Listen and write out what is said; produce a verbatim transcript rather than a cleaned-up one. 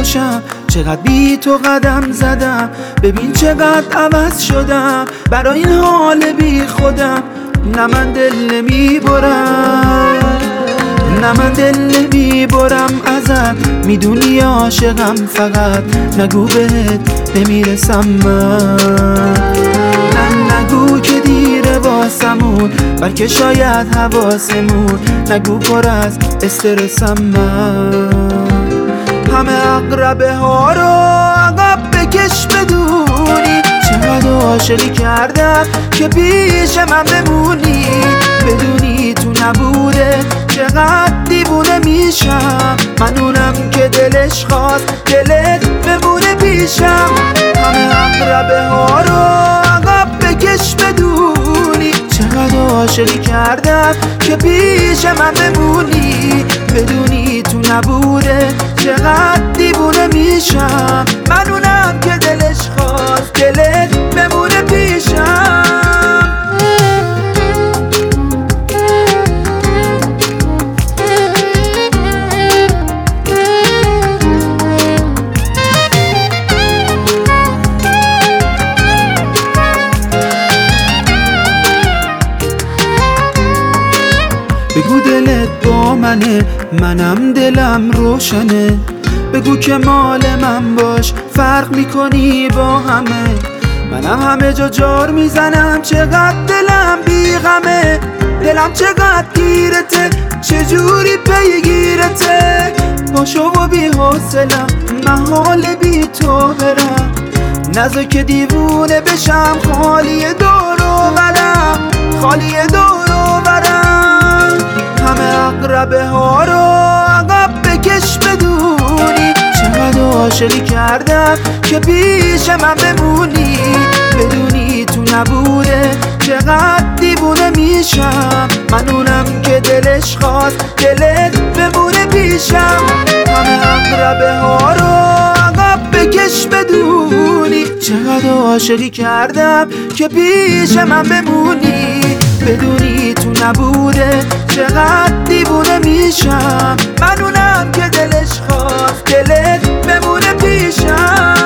باشم. چقدر بی تو قدم زدم، ببین چقدر عوض شدم. برای این حال بی خودم نه من دل نمی برم، نه من دل نمی برم ازت. میدونی عاشقم فقط نگو بهت نمیرسم من. نه نگو که دیره واسمون، بلکه شاید حواسمون. نگو پر از استرسم من. همه اقربه ها رو عقب بکش بدونی چقدر عاشقی کردم که پیش من بمونی. بدونی تو نبوده چقدر دیوونه میشم. من اونم که دلش خواست دلت بمونه پیشم. همه اقربه ها رو عقب بکش بدونی چقدر عاشقی کردم که پیش من بمونی. بدونی تو نبوده چقدر دیوونه میشم. من اونم که دلش خواست دلت بمونه پیشم. بگو دلت با منه، منم دلم روشنه. بگو که مال من باش، فرق میکنی با همه. منم همه جا جار میزنم، چقدر دلم بی غمه. دلم چقدر گیرته، چجوری پیگیرته. باشو و بی حوصلم، محال بی تو برم. نذار که دیوونه بشم، خالی دور و برم، خالی دور و برم. همه اقربه ها رو عقب بکش بدونی چقدر عاشقی کردم که پیش من بمونی. بدونی تو نبوده چقدر دیوونه میشم. من اونم که دلش خواست دلت بمونه پیشم. همه اقربه ها رو عقب بکش بدونی چقدر عاشقی کردم که پیش من بمونی. بدونی تو نبوده چقدر دیوونه میشم. من اونم که دلش خواست دلت بمونه پیشم.